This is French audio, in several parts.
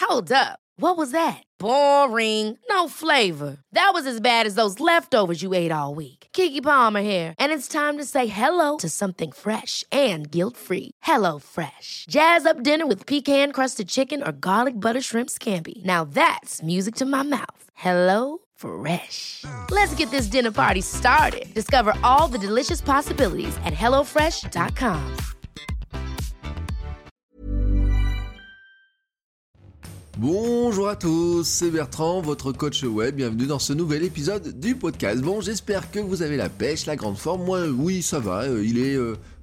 Hold up. What was that? Boring. No flavor. That was as bad as those leftovers you ate all week. Keke Palmer here, and it's time to say hello to something fresh and guilt-free. Hello Fresh. Jazz up dinner with pecan-crusted chicken or garlic butter shrimp scampi. Now that's music to my mouth. Hello Fresh. Let's get this dinner party started. Discover all the delicious possibilities at hellofresh.com. Bonjour à tous, c'est Bertrand, votre coach web, bienvenue dans ce nouvel épisode du podcast. Bon, j'espère que vous avez la pêche, la grande forme, moi oui ça va, il est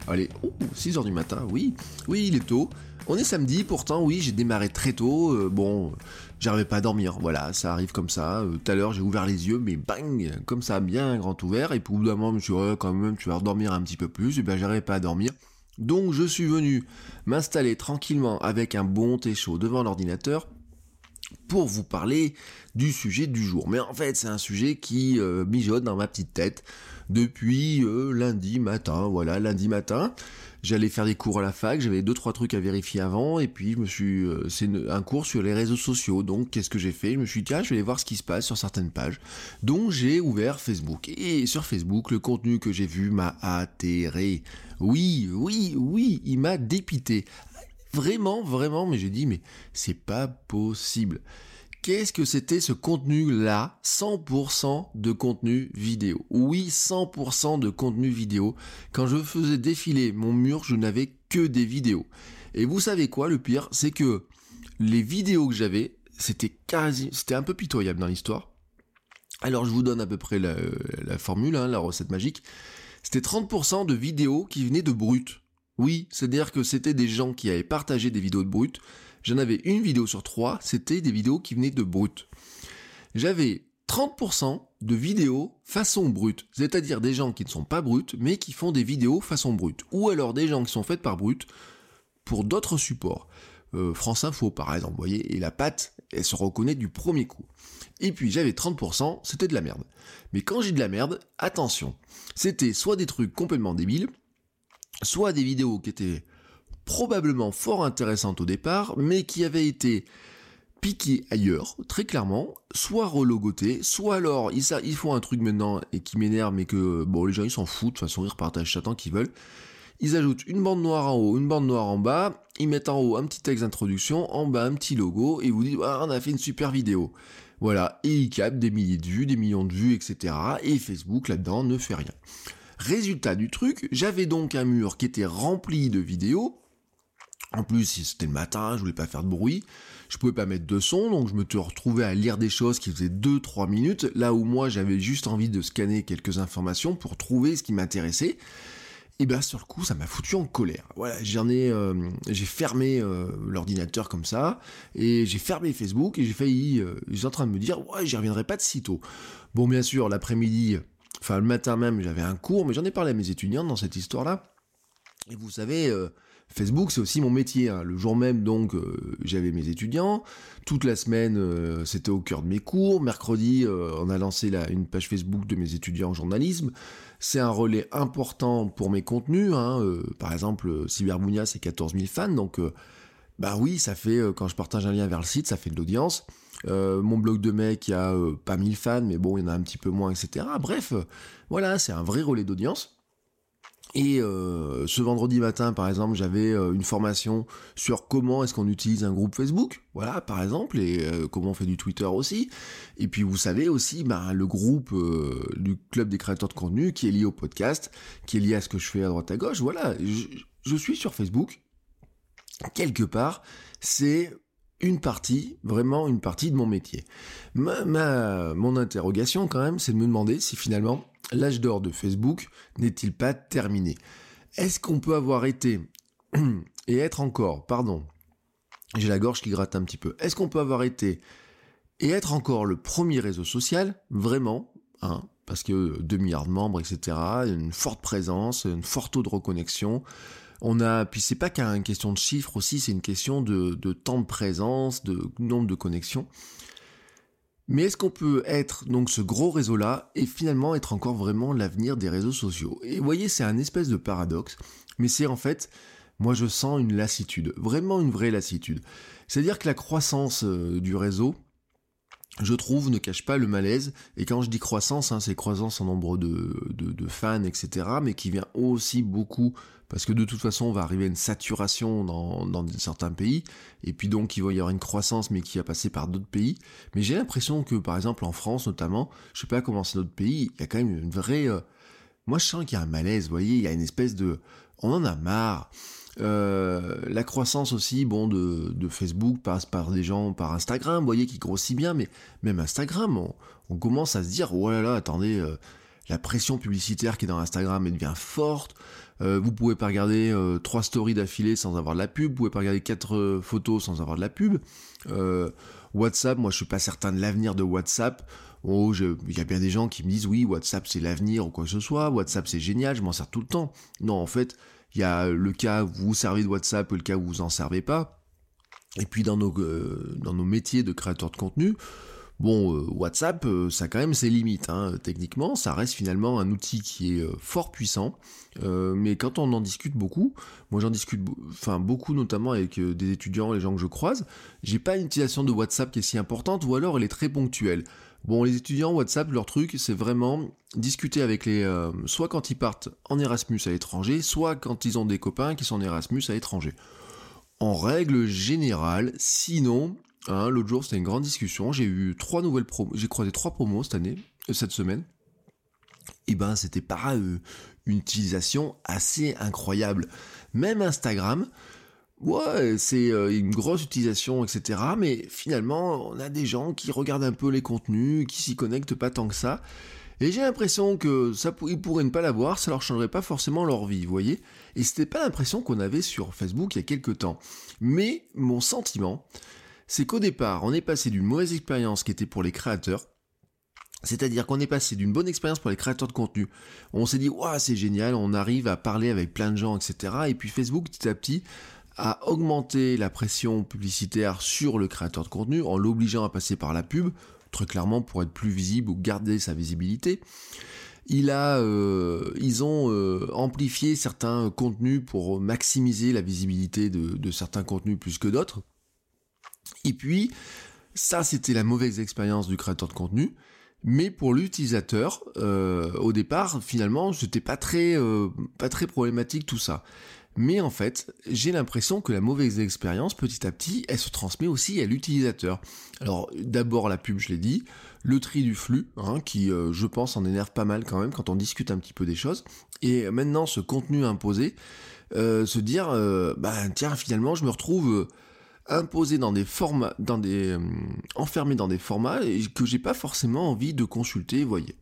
6h du matin, oui il est tôt. On est samedi, pourtant oui j'ai démarré très tôt, j'arrivais pas à dormir, voilà, ça arrive comme ça, tout à l'heure j'ai ouvert les yeux, mais bang, comme ça, bien grand ouvert, et puis au bout d'un moment je me suis dit, quand même tu vas redormir un petit peu plus, et bien j'arrivais pas à dormir. Donc je suis venu m'installer tranquillement avec un bon thé chaud devant l'ordinateur, pour vous parler du sujet du jour. Mais en fait, c'est un sujet qui mijote dans ma petite tête depuis lundi matin. Voilà, lundi matin, j'allais faire des cours à la fac, j'avais 2-3 trucs à vérifier avant, et puis c'est un cours sur les réseaux sociaux. Donc, qu'est-ce que j'ai fait ? Je me suis dit, tiens, je vais aller voir ce qui se passe sur certaines pages. Donc, j'ai ouvert Facebook. Et sur Facebook, le contenu que j'ai vu m'a atterré. Oui, il m'a dépité. Vraiment, mais j'ai dit, mais c'est pas possible. Qu'est-ce que c'était ce contenu-là ? 100% de contenu vidéo. Oui, 100% de contenu vidéo. Quand je faisais défiler mon mur, je n'avais que des vidéos. Et vous savez quoi, le pire ? C'est que les vidéos que j'avais, c'était un peu pitoyable dans l'histoire. Alors, je vous donne à peu près la formule, la recette magique. C'était 30% de vidéos qui venaient de brut. Oui, c'est-à-dire que c'était des gens qui avaient partagé des vidéos de brut. J'en avais une vidéo sur 3, c'était des vidéos qui venaient de brut. J'avais 30% de vidéos façon brut, c'est-à-dire des gens qui ne sont pas bruts, mais qui font des vidéos façon brut. Ou alors des gens qui sont faites par brut pour d'autres supports. France Info par exemple, vous voyez, et la patte, elle se reconnaît du premier coup. Et puis j'avais 30%, c'était de la merde. Mais quand j'ai de la merde, attention, c'était soit des trucs complètement débiles, soit des vidéos qui étaient probablement fort intéressantes au départ, mais qui avaient été piquées ailleurs, très clairement, soit relogotées, soit alors ils font un truc maintenant et qui m'énerve, mais que les gens ils s'en foutent, de toute façon ils repartagent ça tant qu'ils veulent. Ils ajoutent une bande noire en haut, une bande noire en bas, ils mettent en haut un petit texte d'introduction, en bas un petit logo, et ils vous disent on a fait une super vidéo. Voilà, et ils captent des milliers de vues, des millions de vues, etc. Et Facebook là-dedans ne fait rien. Résultat du truc, j'avais donc un mur qui était rempli de vidéos. En plus, c'était le matin, je voulais pas faire de bruit, je pouvais pas mettre de son, donc je me retrouvais à lire des choses qui faisaient 2-3 minutes, là où moi j'avais juste envie de scanner quelques informations pour trouver ce qui m'intéressait. Et bien sur le coup, ça m'a foutu en colère. Voilà, j'ai fermé l'ordinateur comme ça, et j'ai fermé Facebook, et j'ai failli, j'étais en train de me dire, j'y reviendrai pas de sitôt. Bon, bien sûr, l'après-midi, le matin même, j'avais un cours, mais j'en ai parlé à mes étudiants dans cette histoire-là. Et vous savez, Facebook, c'est aussi mon métier. Le jour même, donc, j'avais mes étudiants. Toute la semaine, c'était au cœur de mes cours. Mercredi, on a lancé une page Facebook de mes étudiants en journalisme. C'est un relais important pour mes contenus. Par exemple, Cyberbounia, c'est 14 000 fans. Donc, oui, ça fait, quand je partage un lien vers le site, ça fait de l'audience. Mon blog de mec, il y a pas 1000 fans, mais bon, il y en a un petit peu moins, etc. Bref, voilà, c'est un vrai relais d'audience. Et ce vendredi matin, par exemple, j'avais une formation sur comment est-ce qu'on utilise un groupe Facebook, voilà, par exemple, et comment on fait du Twitter aussi. Et puis, vous savez aussi, le groupe du Club des créateurs de contenu qui est lié au podcast, qui est lié à ce que je fais à droite à gauche. Voilà, je suis sur Facebook. Quelque part, c'est vraiment une partie de mon métier. Mon interrogation, quand même, c'est de me demander si finalement l'âge d'or de Facebook n'est-il pas terminé ? Est-ce qu'on peut avoir été et être encore, j'ai la gorge qui gratte un petit peu, est-ce qu'on peut avoir été et être encore le premier réseau social, vraiment, parce que 2 milliards de membres, etc., une forte présence, une forte taux de reconnexion, puis c'est pas qu'une question de chiffres aussi, c'est une question de temps de présence, de nombre de connexions. Mais est-ce qu'on peut être donc ce gros réseau-là et finalement être encore vraiment l'avenir des réseaux sociaux ? Et vous voyez, c'est un espèce de paradoxe, mais c'est en fait moi je sens une lassitude, vraiment une vraie lassitude. C'est-à-dire que la croissance du réseau, je trouve, ne cache pas le malaise, et quand je dis croissance, c'est croissance en nombre de fans, etc., mais qui vient aussi beaucoup, parce que de toute façon, on va arriver à une saturation dans certains pays, et puis donc il va y avoir une croissance, mais qui va passer par d'autres pays, mais j'ai l'impression que, par exemple, en France notamment, je sais pas comment c'est notre pays, il y a quand même une vraie... moi je sens qu'il y a un malaise, vous voyez, il y a une espèce de... on en a marre. La croissance aussi, de Facebook passe par des gens, par Instagram, vous voyez, qui grossit bien, mais même Instagram, on commence à se dire, oh là là, attendez, la pression publicitaire qui est dans Instagram, elle devient forte, vous pouvez pas regarder 3 stories d'affilée sans avoir de la pub, vous pouvez pas regarder 4 photos sans avoir de la pub, WhatsApp, moi je suis pas certain de l'avenir de WhatsApp. Il y a bien des gens qui me disent, oui, WhatsApp c'est l'avenir ou quoi que ce soit, WhatsApp c'est génial, je m'en sers tout le temps. Non, en fait, il y a le cas où vous vous servez de WhatsApp et le cas où vous en servez pas. Et puis dans nos métiers de créateurs de contenu, WhatsApp, ça a quand même ses limites. Techniquement, ça reste finalement un outil qui est fort puissant. Mais quand on en discute beaucoup, moi j'en discute beaucoup notamment avec des étudiants, les gens que je croise, j'ai pas une utilisation de WhatsApp qui est si importante, ou alors elle est très ponctuelle. Les étudiants, WhatsApp, leur truc, c'est vraiment discuter avec soit quand ils partent en Erasmus à l'étranger, soit quand ils ont des copains qui sont en Erasmus à l'étranger. En règle générale, sinon, l'autre jour, c'était une grande discussion, j'ai croisé 3 promos cette semaine, et c'était pas une utilisation assez incroyable. Même Instagram, ouais, c'est une grosse utilisation, etc. Mais finalement, on a des gens qui regardent un peu les contenus, qui s'y connectent pas tant que ça. Et j'ai l'impression que ils pourraient ne pas l'avoir, ça leur changerait pas forcément leur vie, vous voyez. Et c'était pas l'impression qu'on avait sur Facebook il y a quelques temps. Mais mon sentiment, c'est qu'au départ, on est passé d'une mauvaise expérience qui était pour les créateurs, c'est-à-dire qu'on est passé d'une bonne expérience pour les créateurs de contenu. On s'est dit, waouh, c'est génial, on arrive à parler avec plein de gens, etc. Et puis Facebook, petit à petit, a augmenté la pression publicitaire sur le créateur de contenu en l'obligeant à passer par la pub, très clairement pour être plus visible ou garder sa visibilité. Ils ont amplifié certains contenus pour maximiser la visibilité de certains contenus plus que d'autres. Et puis, ça c'était la mauvaise expérience du créateur de contenu. Mais pour l'utilisateur, au départ, finalement, c'était pas très problématique tout ça. Mais en fait, j'ai l'impression que la mauvaise expérience, petit à petit, elle se transmet aussi à l'utilisateur. Alors, d'abord la pub, je l'ai dit, le tri du flux, qui, je pense, en énerve pas mal quand même quand on discute un petit peu des choses. Et maintenant, ce contenu imposé, se dire, tiens, finalement, je me retrouve imposé dans des formats, enfermé dans des formats que j'ai pas forcément envie de consulter, voyez.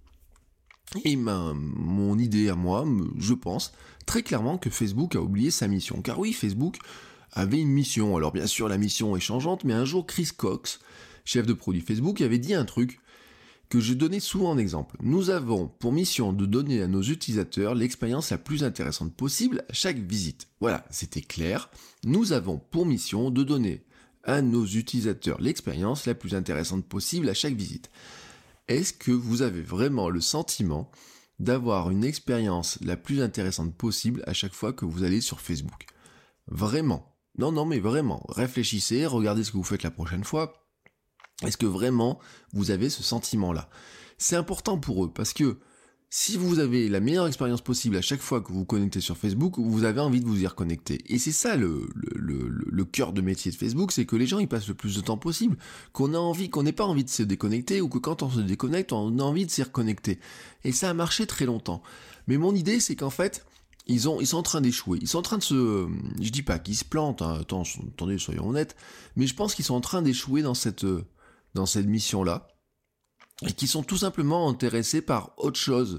Et mon idée à moi, je pense très clairement que Facebook a oublié sa mission. Car oui, Facebook avait une mission. Alors bien sûr, la mission est changeante, mais un jour, Chris Cox, chef de produit Facebook, avait dit un truc que je donnais souvent en exemple. Nous avons pour mission de donner à nos utilisateurs l'expérience la plus intéressante possible à chaque visite. Voilà, c'était clair. Nous avons pour mission de donner à nos utilisateurs l'expérience la plus intéressante possible à chaque visite. Est-ce que vous avez vraiment le sentiment d'avoir une expérience la plus intéressante possible à chaque fois que vous allez sur Facebook? Vraiment. Non, mais vraiment. Réfléchissez, regardez ce que vous faites la prochaine fois. Est-ce que vraiment vous avez ce sentiment-là? C'est important pour eux, parce que si vous avez la meilleure expérience possible à chaque fois que vous vous connectez sur Facebook, vous avez envie de vous y reconnecter. Et c'est ça le cœur de métier de Facebook, c'est que les gens y passent le plus de temps possible, qu'on n'ait pas envie de se déconnecter, ou que quand on se déconnecte, on a envie de s'y reconnecter. Et ça a marché très longtemps. Mais mon idée, c'est qu'en fait, ils sont en train d'échouer. Ils sont en train de je dis pas qu'ils se plantent, attendez, soyons honnêtes, mais je pense qu'ils sont en train d'échouer dans cette mission-là. Et qui sont tout simplement intéressés par autre chose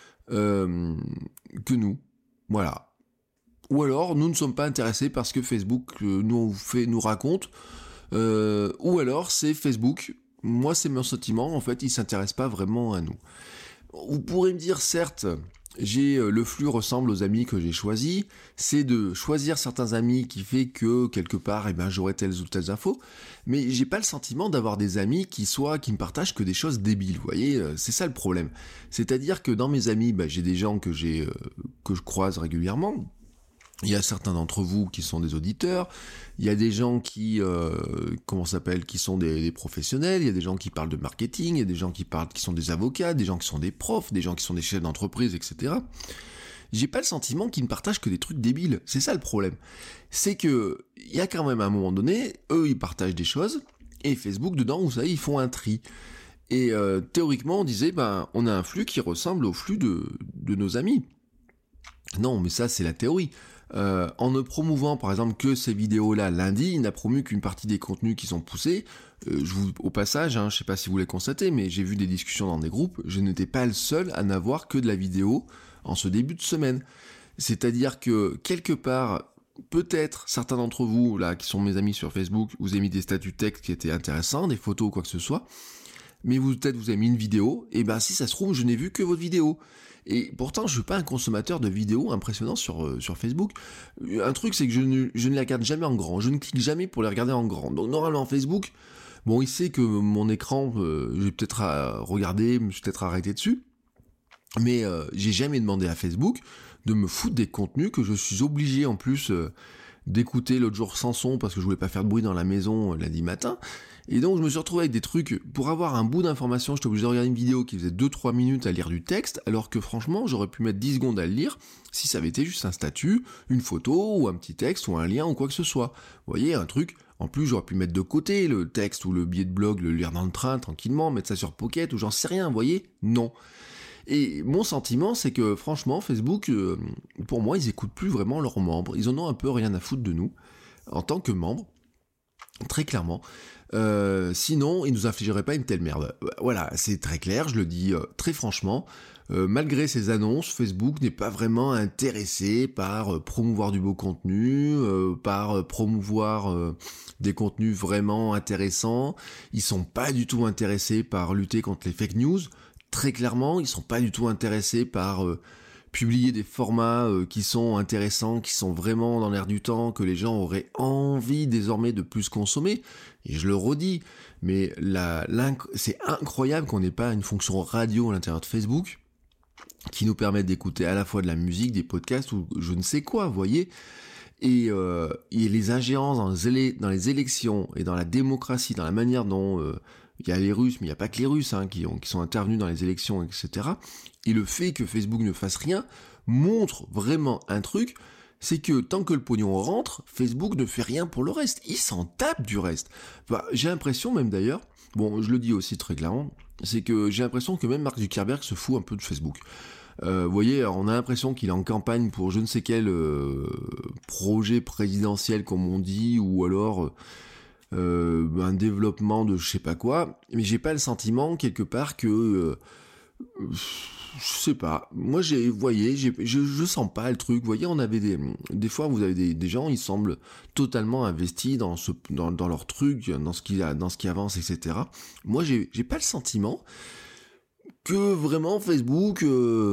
que nous. Voilà. Ou alors, nous ne sommes pas intéressés parce que Facebook nous raconte, ou alors c'est Facebook, moi c'est mon sentiment, en fait, il ne s'intéresse pas vraiment à nous. Vous pourrez me dire, certes, le flux ressemble aux amis que j'ai choisis, c'est de choisir certains amis qui fait que, quelque part, j'aurai telles ou telles infos, mais j'ai pas le sentiment d'avoir des amis qui me partagent que des choses débiles, vous voyez, c'est ça le problème. C'est-à-dire que dans mes amis, j'ai des gens que je croise régulièrement, Il y a certains d'entre vous qui sont des auditeurs, il y a des gens qui, qui sont des professionnels, il y a des gens qui parlent de marketing, il y a des gens qui sont des avocats, des gens qui sont des profs, des gens qui sont des chefs d'entreprise, etc. J'ai pas le sentiment qu'ils ne partagent que des trucs débiles. C'est ça le problème. C'est que, il y a quand même à un moment donné, eux ils partagent des choses, et Facebook dedans, vous savez, ils font un tri. Et théoriquement, on disait, on a un flux qui ressemble au flux de nos amis. Non, mais ça c'est la théorie. En ne promouvant par exemple que ces vidéos-là lundi, il n'a promu qu'une partie des contenus qui sont poussés. Au passage, je sais pas si vous l'avez constaté, mais j'ai vu des discussions dans des groupes, je n'étais pas le seul à n'avoir que de la vidéo en ce début de semaine. C'est-à-dire que quelque part, peut-être certains d'entre vous, là, qui sont mes amis sur Facebook, vous avez mis des statuts texte qui étaient intéressants, des photos ou quoi que ce soit, mais peut-être vous avez mis une vidéo, et si ça se trouve, je n'ai vu que votre vidéo. Et pourtant, je suis pas un consommateur de vidéos impressionnants sur Facebook. Un truc, c'est que je ne les regarde jamais en grand. Je ne clique jamais pour les regarder en grand. Donc, normalement, Facebook, il sait que mon écran, je vais peut-être regarder, je vais peut-être arrêter dessus. Mais j'ai jamais demandé à Facebook de me foutre des contenus que je suis obligé, en plus, d'écouter l'autre jour sans son parce que je voulais pas faire de bruit dans la maison lundi matin. Et donc je me suis retrouvé avec des trucs, pour avoir un bout d'information, j'étais obligé de regarder une vidéo qui faisait 2-3 minutes à lire du texte, alors que franchement j'aurais pu mettre 10 secondes à le lire si ça avait été juste un statut, une photo, ou un petit texte, ou un lien, ou quoi que ce soit. Vous voyez, un truc, en plus j'aurais pu mettre de côté le texte ou le billet de blog, le lire dans le train tranquillement, mettre ça sur Pocket, ou j'en sais rien, vous voyez, non. Et mon sentiment, c'est que franchement, Facebook, pour moi, ils écoutent plus vraiment leurs membres. Ils en ont un peu rien à foutre de nous, en tant que membres, très clairement. Sinon, ils nous infligeraient pas une telle merde. Voilà, c'est très clair, je le dis très franchement. Malgré ces annonces, Facebook n'est pas vraiment intéressé par promouvoir du beau contenu, par promouvoir des contenus vraiment intéressants. Ils sont pas du tout intéressés par lutter contre les fake news. Très clairement, ils sont pas du tout intéressés par publier des formats qui sont intéressants, qui sont vraiment dans l'air du temps, que les gens auraient envie désormais de plus consommer. Et je le redis, mais c'est incroyable qu'on n'ait pas une fonction radio à l'intérieur de Facebook qui nous permette d'écouter à la fois de la musique, des podcasts ou je ne sais quoi, vous voyez. Et les ingérences dans les élections et dans la démocratie, dans la manière dont il y a les Russes, mais il n'y a pas que les Russes qui sont intervenus dans les élections, etc. Et le fait que Facebook ne fasse rien montre vraiment un truc, c'est que tant que le pognon rentre, Facebook ne fait rien pour le reste. Il s'en tape du reste. J'ai l'impression même d'ailleurs, je le dis aussi très clairement, c'est que j'ai l'impression que même Mark Zuckerberg se fout un peu de Facebook. Vous voyez, on a l'impression qu'il est en campagne pour je ne sais quel projet présidentiel, comme on dit, ou alors un développement de je sais pas quoi, mais j'ai pas le sentiment quelque part que je sais pas, moi je sens pas le truc. Vous voyez, on avait des fois vous avez des gens, ils semblent totalement investis dans leur truc, dans ce qui avance, etc. Moi j'ai pas le sentiment que vraiment Facebook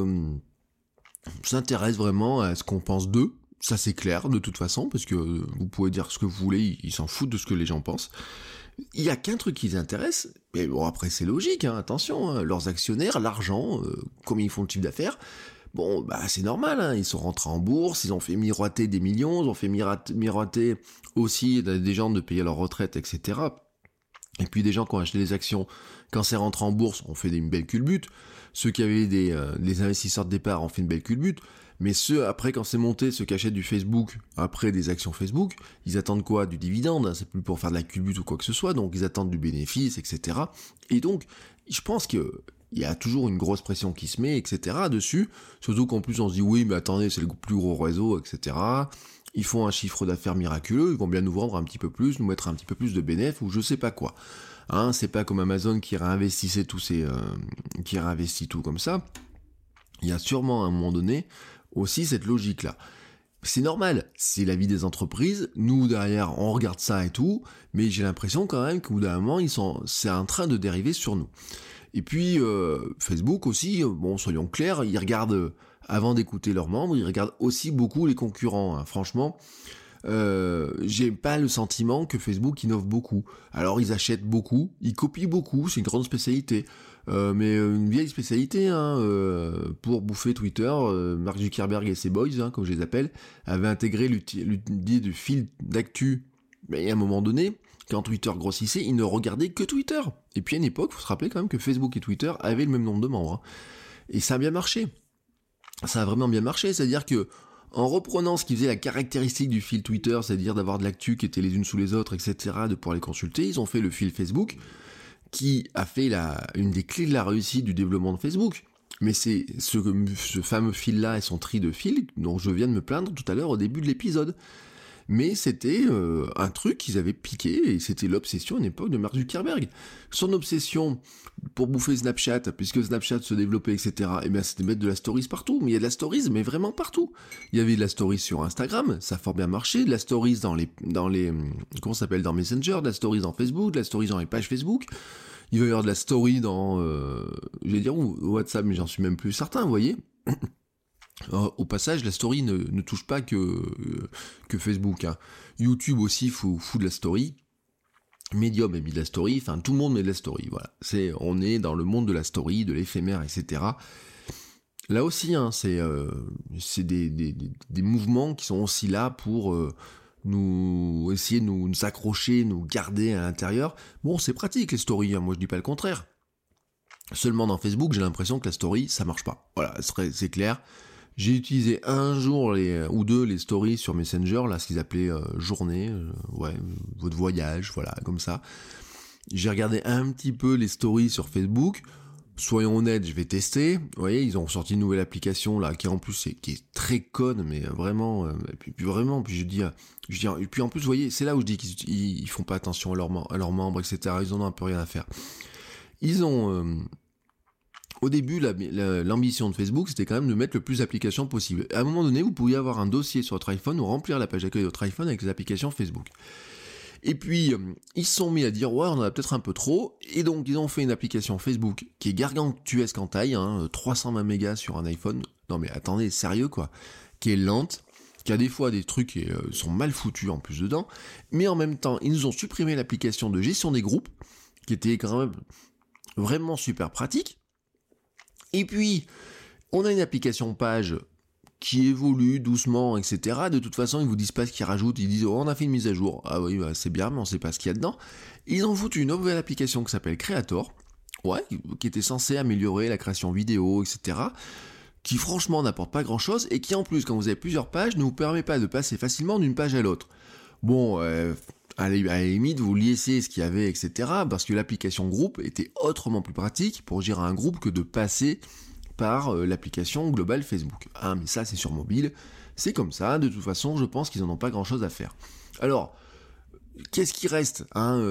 s'intéresse vraiment à ce qu'on pense d'eux. Ça c'est clair de toute façon, parce que vous pouvez dire ce que vous voulez, ils s'en foutent de ce que les gens pensent. Il y a qu'un truc qui les intéresse, mais bon après c'est logique, attention, leurs actionnaires, l'argent, combien ils font de chiffre d'affaires, c'est normal, ils sont rentrés en bourse, ils ont fait miroiter des millions, ils ont fait miroiter aussi des gens de payer leur retraite, etc. Et puis des gens qui ont acheté des actions, quand c'est rentré en bourse, on fait une belle culbute. Ceux qui avaient des investisseurs de départ ont fait une belle culbute. Mais ceux, après, quand c'est monté, ceux qui achètent du Facebook, après des actions Facebook, ils attendent quoi? Du dividende, c'est plus pour faire de la culbute ou quoi que ce soit, donc ils attendent du bénéfice, etc. Et donc, je pense qu'il y a toujours une grosse pression qui se met, etc. dessus, surtout qu'en plus on se dit, oui, mais attendez, c'est le plus gros réseau, etc. Ils font un chiffre d'affaires miraculeux, ils vont bien nous vendre un petit peu plus, nous mettre un petit peu plus de bénéfices, ou je sais pas quoi. C'est pas comme Amazon qui réinvestissait qui réinvestit tout comme ça. Il y a sûrement à un moment donné aussi cette logique-là. C'est normal, c'est la vie des entreprises, nous derrière on regarde ça et tout, mais j'ai l'impression quand même qu'au bout d'un moment c'est en train de dériver sur nous. Et puis Facebook aussi, soyons clairs, ils regardent, avant d'écouter leurs membres, ils regardent aussi beaucoup les concurrents, franchement. j'ai pas le sentiment que Facebook innove beaucoup. Alors ils achètent beaucoup, ils copient beaucoup, c'est une grande spécialité. Mais une vieille spécialité, pour bouffer Twitter, Mark Zuckerberg et ses boys, comme je les appelle, avaient intégré l'idée du fil d'actu. Mais à un moment donné, quand Twitter grossissait, ils ne regardaient que Twitter. Et puis à une époque, il faut se rappeler quand même que Facebook et Twitter avaient le même nombre de membres. Et ça a bien marché. Ça a vraiment bien marché, c'est-à-dire que en reprenant ce qui faisait la caractéristique du fil Twitter, c'est-à-dire d'avoir de l'actu qui était les unes sous les autres, etc., de pouvoir les consulter, ils ont fait le fil Facebook, qui a fait une des clés de la réussite du développement de Facebook. Mais c'est ce fameux fil-là et son tri de fils dont je viens de me plaindre tout à l'heure au début de l'épisode. Mais c'était un truc qu'ils avaient piqué, et c'était l'obsession à une époque de Mark Zuckerberg. Son obsession pour bouffer Snapchat, puisque Snapchat se développait, etc., et bien c'était de mettre de la stories partout. Mais il y a de la stories, mais vraiment partout. Il y avait de la stories sur Instagram, ça a fort bien marché, de la stories dans les comment ça s'appelle, dans Messenger, de la stories dans Facebook, de la stories dans les pages Facebook. Il va y avoir de la story dans, je vais dire WhatsApp, mais j'en suis même plus certain, vous voyez. Au passage, la story ne touche pas que Facebook. YouTube aussi fout de la story. Medium a mis de la story. Enfin, tout le monde met de la story. Voilà. On est dans le monde de la story, de l'éphémère, etc. Là aussi, c'est des mouvements qui sont aussi là pour nous essayer de nous accrocher, nous garder à l'intérieur. Bon, c'est pratique les stories. Moi, je dis pas le contraire. Seulement dans Facebook, j'ai l'impression que la story, ça marche pas. Voilà, c'est clair. J'ai utilisé un jour ou deux les stories sur Messenger, là, ce qu'ils appelaient journée, votre voyage, voilà, comme ça. J'ai regardé un petit peu les stories sur Facebook. Soyons honnêtes, je vais tester. Vous voyez, ils ont sorti une nouvelle application là, qui en plus qui est très conne, mais vraiment, puis je dis, et puis en plus, vous voyez, c'est là où je dis qu'ils font pas attention à leurs membres, etc. Ils en ont un peu rien à faire. Ils ont au début, l'ambition de Facebook, c'était quand même de mettre le plus d'applications possible. À un moment donné, vous pouviez avoir un dossier sur votre iPhone ou remplir la page d'accueil de votre iPhone avec les applications Facebook. Et puis, ils se sont mis à dire, ouais, on en a peut-être un peu trop, et donc ils ont fait une application Facebook qui est gargantuesque en taille, 320 mégas sur un iPhone. Non mais attendez, sérieux quoi, qui est lente, qui a des fois des trucs qui sont mal foutus en plus dedans, mais en même temps, ils nous ont supprimé l'application de gestion des groupes, qui était quand même vraiment super pratique. Et puis, on a une application page qui évolue doucement, etc. De toute façon, ils vous disent pas ce qu'ils rajoutent, ils disent « Oh, on a fait une mise à jour ». Ah oui, bah, c'est bien, mais on sait pas ce qu'il y a dedans. Ils ont foutu une nouvelle application qui s'appelle Creator, qui était censée améliorer la création vidéo, etc., qui franchement n'apporte pas grand-chose, et qui en plus, quand vous avez plusieurs pages, ne vous permet pas de passer facilement d'une page à l'autre. Bon, à la limite, vous laissiez ce qu'il y avait, etc., parce que l'application groupe était autrement plus pratique pour gérer un groupe que de passer par l'application globale Facebook. Mais ça, c'est sur mobile, c'est comme ça, de toute façon, je pense qu'ils n'en ont pas grand-chose à faire. Alors, qu'est-ce qui reste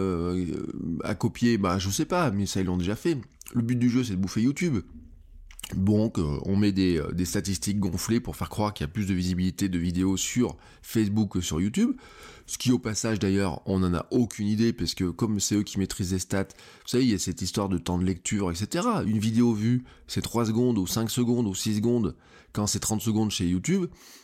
à copier ? Je sais pas, mais ça, ils l'ont déjà fait. Le but du jeu, c'est de bouffer YouTube. Donc, on met des statistiques gonflées pour faire croire qu'il y a plus de visibilité de vidéos sur Facebook que sur YouTube. Ce qui, au passage, d'ailleurs, on n'en a aucune idée, parce que comme c'est eux qui maîtrisent les stats, vous savez, il y a cette histoire de temps de lecture, etc. Une vidéo vue, c'est 3 secondes, ou 5 secondes, ou 6 secondes, quand c'est 30 secondes chez YouTube.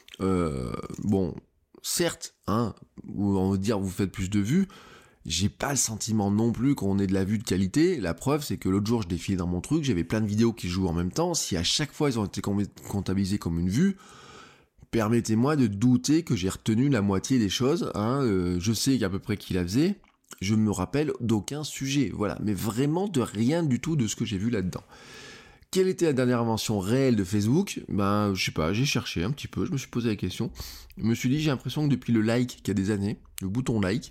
Bon, certes, on va dire, vous faites plus de vues, j'ai pas le sentiment non plus qu'on ait de la vue de qualité. La preuve, c'est que l'autre jour, je défilais dans mon truc, j'avais plein de vidéos qui jouent en même temps. Si à chaque fois, ils ont été comptabilisés comme une vue, permettez-moi de douter que j'ai retenu la moitié des choses. Je sais à peu près qui la faisait. Je me rappelle d'aucun sujet. Voilà, mais vraiment de rien du tout de ce que j'ai vu là-dedans. Quelle était la dernière invention réelle de Facebook ? Je sais pas, j'ai cherché un petit peu, je me suis posé la question. Je me suis dit, j'ai l'impression que depuis le like, qu'il y a des années, le bouton like,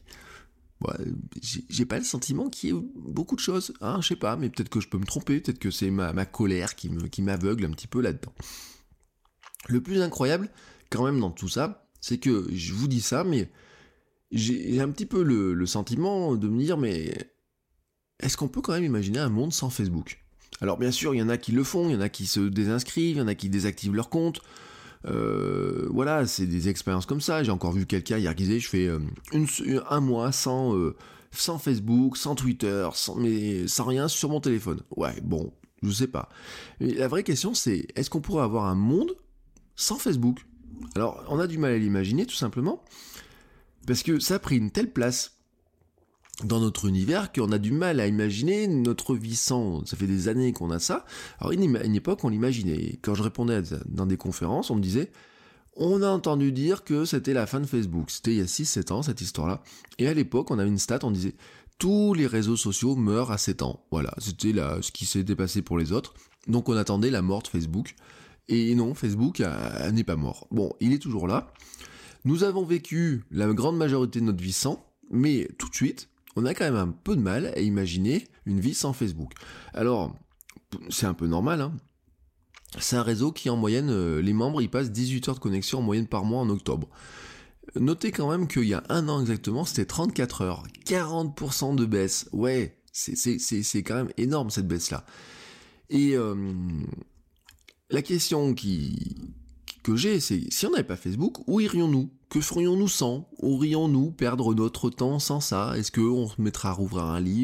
j'ai pas le sentiment qu'il y ait beaucoup de choses, je sais pas, mais peut-être que je peux me tromper, peut-être que c'est ma colère qui m'aveugle un petit peu là-dedans. Le plus incroyable, quand même, dans tout ça, c'est que je vous dis ça, mais j'ai un petit peu le sentiment de me dire, mais est-ce qu'on peut quand même imaginer un monde sans Facebook ? Alors bien sûr, il y en a qui le font, il y en a qui se désinscrivent, il y en a qui désactivent leur compte. Voilà, c'est des expériences comme ça. J'ai encore vu quelqu'un hier qui disait, je fais un mois sans Facebook, sans Twitter, sans rien sur mon téléphone. Ouais, bon, je sais pas. Mais la vraie question, c'est, est-ce qu'on pourrait avoir un monde sans Facebook ? Alors, on a du mal à l'imaginer, tout simplement, Parce que ça a pris une telle place dans notre univers qu'on a du mal à imaginer notre vie sans. Ça fait des années qu'on a ça. Alors à une époque, on l'imaginait. Quand je répondais dans des conférences, on me disait on a entendu dire que c'était la fin de Facebook. C'était il y a 6-7 ans, cette histoire-là. Et à l'époque, on avait une stat, on disait tous les réseaux sociaux meurent à 7 ans. Voilà, c'était ce qui s'était passé pour les autres. Donc on attendait la mort de Facebook. Et non, Facebook n'est pas mort. Bon, il est toujours là. Nous avons vécu la grande majorité de notre vie sans, mais tout de suite, on a quand même un peu de mal à imaginer une vie sans Facebook. Alors, c'est un peu normal, hein. C'est un réseau qui, en moyenne, les membres, ils passent 18 heures de connexion en moyenne par mois en octobre. Notez quand même qu'il y a un an exactement, c'était 34 heures. 40% de baisse. Ouais, c'est quand même énorme cette baisse-là. Et la question que j'ai, c'est si on n'avait pas Facebook, où irions-nous ? Que ferions-nous sans ? Aurions-nous perdre notre temps sans ça ? Est-ce qu'on se mettrait à rouvrir un livre ?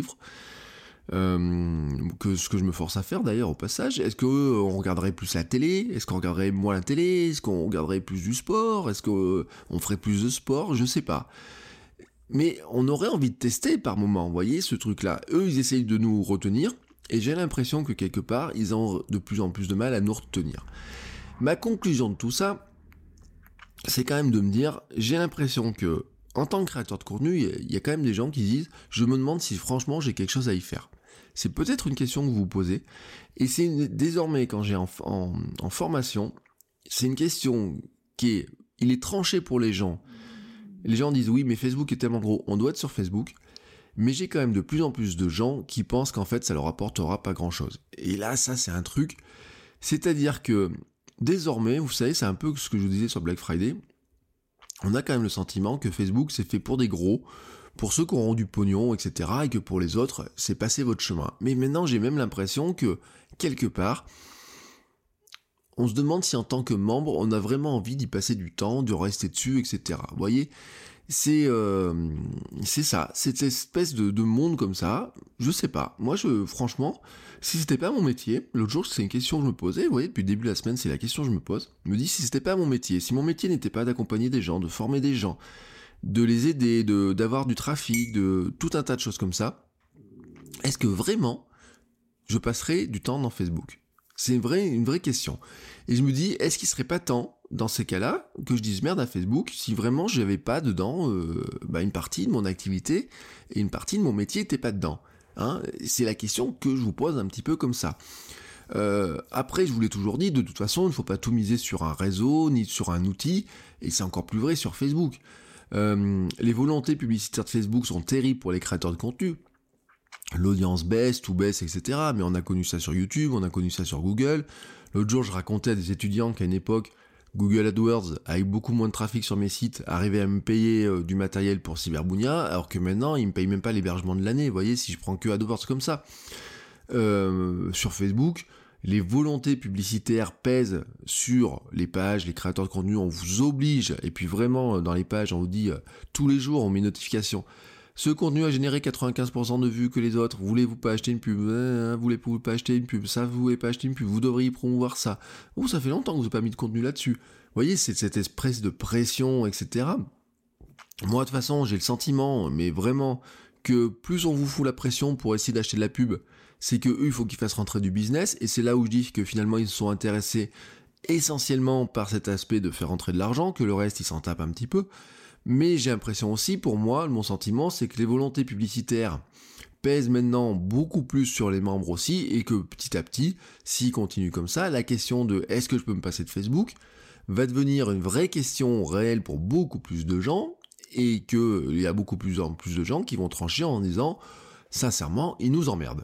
Ce que je me force à faire d'ailleurs au passage. Est-ce qu'on regarderait plus la télé ? Est-ce qu'on regarderait moins la télé ? Est-ce qu'on regarderait plus du sport ? Est-ce qu'on ferait plus de sport ? Je sais pas. Mais on aurait envie de tester par moment, vous voyez, ce truc-là. Eux, ils essayent de nous retenir, et j'ai l'impression que quelque part, ils ont de plus en plus de mal à nous retenir. Ma conclusion de tout ça, c'est quand même de me dire, j'ai l'impression que, en tant que créateur de contenu, il y a quand même des gens qui disent, je me demande si franchement j'ai quelque chose à y faire. C'est peut-être une question que vous vous posez, et c'est désormais quand j'ai en formation, c'est une question il est tranché pour les gens. Les gens disent oui, mais Facebook est tellement gros, on doit être sur Facebook. Mais j'ai quand même de plus en plus de gens qui pensent qu'en fait ça leur apportera pas grand-chose. Et là, ça c'est un truc, c'est-à-dire que désormais, vous savez, c'est un peu ce que je vous disais sur Black Friday, on a quand même le sentiment que Facebook c'est fait pour des gros, pour ceux qui auront du pognon, etc. et que pour les autres, c'est passer votre chemin. Mais maintenant, j'ai même l'impression que, quelque part, on se demande si en tant que membre, on a vraiment envie d'y passer du temps, de rester dessus, etc. Vous voyez ? C'est ça, cette espèce de monde comme ça, je sais pas. Moi, franchement, si c'était pas mon métier, l'autre jour, c'est une question que je me posais, vous voyez, depuis le début de la semaine, c'est la question que je me pose. Je me dis, si c'était pas mon métier, si mon métier n'était pas d'accompagner des gens, de former des gens, de les aider, d'avoir du trafic, de tout un tas de choses comme ça, est-ce que vraiment, je passerais du temps dans Facebook ? C'est une vraie question. Et je me dis, est-ce qu'il serait pas temps, dans ces cas-là, que je dise merde à Facebook, si vraiment j'avais pas dedans une partie de mon activité et une partie de mon métier était pas dedans, hein ? C'est la question que je vous pose un petit peu comme ça. Après, je vous l'ai toujours dit, de toute façon, il ne faut pas tout miser sur un réseau, ni sur un outil, et c'est encore plus vrai sur Facebook. Les volontés publicitaires de Facebook sont terribles pour les créateurs de contenu. L'audience baisse, tout baisse, etc. Mais on a connu ça sur YouTube, on a connu ça sur Google. L'autre jour, je racontais à des étudiants qu'à une époque, Google AdWords, avec beaucoup moins de trafic sur mes sites, arrivait à me payer du matériel pour Cyberboonia, alors que maintenant, ils me payent même pas l'hébergement de l'année. Vous voyez, si je prends que AdWords comme ça. Sur Facebook, les volontés publicitaires pèsent sur les pages, les créateurs de contenu, on vous oblige, et puis vraiment, dans les pages, on vous dit, tous les jours, on met une notification. Ce contenu a généré 95% de vues que les autres. Voulez-vous pas acheter une pub ? Voulez-vous pas acheter une pub ? Ça, vous voulez pas acheter une pub ? Vous devriez promouvoir ça. Oh, ça fait longtemps que vous n'avez pas mis de contenu là-dessus. Vous voyez, c'est cette espèce de pression, etc. Moi, de toute façon, j'ai le sentiment, mais vraiment, que plus on vous fout la pression pour essayer d'acheter de la pub, c'est que eux, il faut qu'ils fassent rentrer du business. Et c'est là où je dis que finalement, ils se sont intéressés essentiellement par cet aspect de faire rentrer de l'argent, que le reste, ils s'en tapent un petit peu. Mais j'ai l'impression aussi, pour moi, mon sentiment, c'est que les volontés publicitaires pèsent maintenant beaucoup plus sur les membres aussi, et que petit à petit, s'ils continuent comme ça, la question de est-ce que je peux me passer de Facebook va devenir une vraie question réelle pour beaucoup plus de gens, et qu'il y a beaucoup plus de gens qui vont trancher en disant, sincèrement, ils nous emmerdent.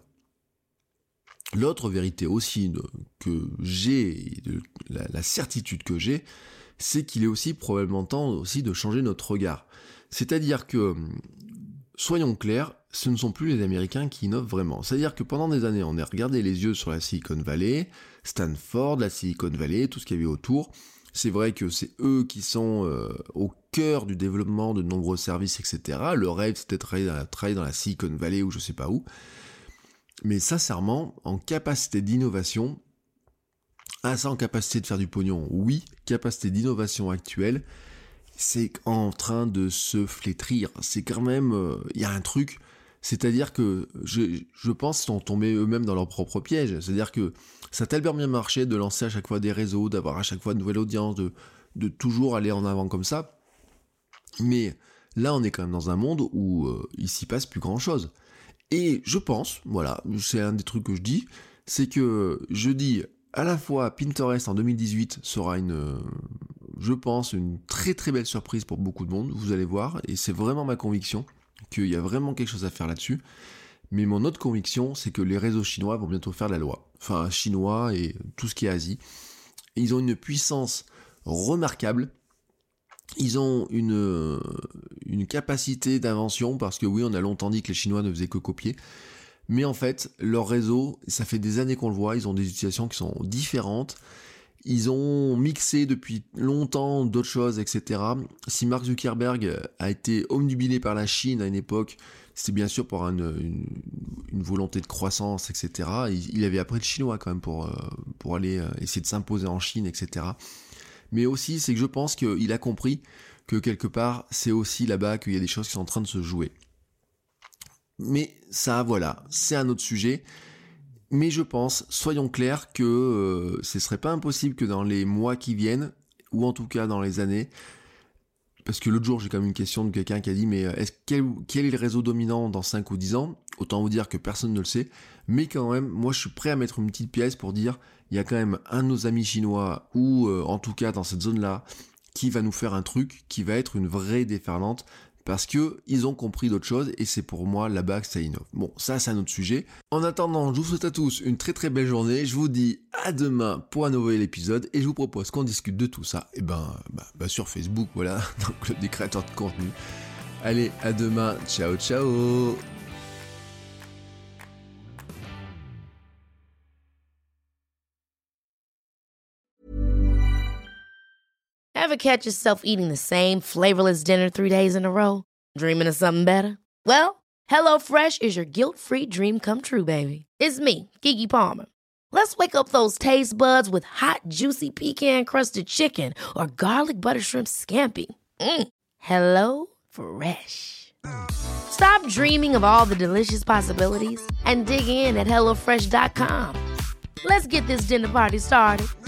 L'autre vérité aussi que j'ai, la certitude que j'ai, c'est qu'il est aussi probablement temps aussi de changer notre regard. C'est-à-dire que, soyons clairs, ce ne sont plus les Américains qui innovent vraiment. C'est-à-dire que pendant des années, on a regardé les yeux sur la Silicon Valley, Stanford, la Silicon Valley, tout ce qu'il y avait autour. C'est vrai que c'est eux qui sont au cœur du développement de nombreux services, etc. Le rêve, c'était de travailler dans la Silicon Valley ou je sais pas où. Mais sincèrement, en capacité d'innovation, ça en capacité de faire du pognon, oui, capacité d'innovation actuelle, c'est en train de se flétrir. C'est quand même... Il y a un truc, c'est-à-dire que je pense qu'ils sont tombés eux-mêmes dans leur propre piège. C'est-à-dire que ça a tellement bien marché de lancer à chaque fois des réseaux, d'avoir à chaque fois de nouvelles audiences, de toujours aller en avant comme ça. Mais là, on est quand même dans un monde où il s'y passe plus grand-chose. Et je pense, voilà, c'est un des trucs que je dis, c'est que je dis à la fois Pinterest en 2018 sera je pense, une très très belle surprise pour beaucoup de monde, vous allez voir, et c'est vraiment ma conviction qu'il y a vraiment quelque chose à faire là-dessus. Mais mon autre conviction, c'est que les réseaux chinois vont bientôt faire la loi. Enfin, chinois et tout ce qui est Asie. Ils ont une puissance remarquable. Ils ont une capacité d'invention, parce que oui, on a longtemps dit que les Chinois ne faisaient que copier, mais en fait, leur réseau, ça fait des années qu'on le voit, ils ont des utilisations qui sont différentes, ils ont mixé depuis longtemps d'autres choses, etc. Si Mark Zuckerberg a été omnubilé par la Chine à une époque, c'était bien sûr pour une volonté de croissance, etc. Il avait appris le chinois quand même pour aller essayer de s'imposer en Chine, etc. Mais aussi, c'est que je pense qu'il a compris que quelque part, c'est aussi là-bas qu'il y a des choses qui sont en train de se jouer. Mais ça, voilà, c'est un autre sujet. Mais je pense, soyons clairs, que ce serait pas impossible que dans les mois qui viennent, ou en tout cas dans les années, parce que l'autre jour, j'ai quand même une question de quelqu'un qui a dit « Mais quel est le réseau dominant dans 5 ou 10 ans ?» Autant vous dire que personne ne le sait. Mais quand même, moi, je suis prêt à mettre une petite pièce pour dire il y a quand même un de nos amis chinois, ou en tout cas dans cette zone-là, qui va nous faire un truc qui va être une vraie déferlante, parce que ils ont compris d'autres choses, et c'est pour moi là-bas que ça innove. Bon, ça c'est un autre sujet. En attendant, je vous souhaite à tous une très très belle journée, je vous dis à demain pour un nouvel épisode, et je vous propose qu'on discute de tout ça, et sur Facebook, voilà, donc le des créateurs de contenu. Allez, à demain, ciao ciao. Ever catch yourself eating the same flavorless dinner 3 days in a row? Dreaming of something better? Well, HelloFresh is your guilt-free dream come true, baby. It's me, Keke Palmer. Let's wake up those taste buds with hot, juicy pecan-crusted chicken or garlic butter shrimp scampi. Hello Fresh. Stop dreaming of all the delicious possibilities and dig in at HelloFresh.com. Let's get this dinner party started.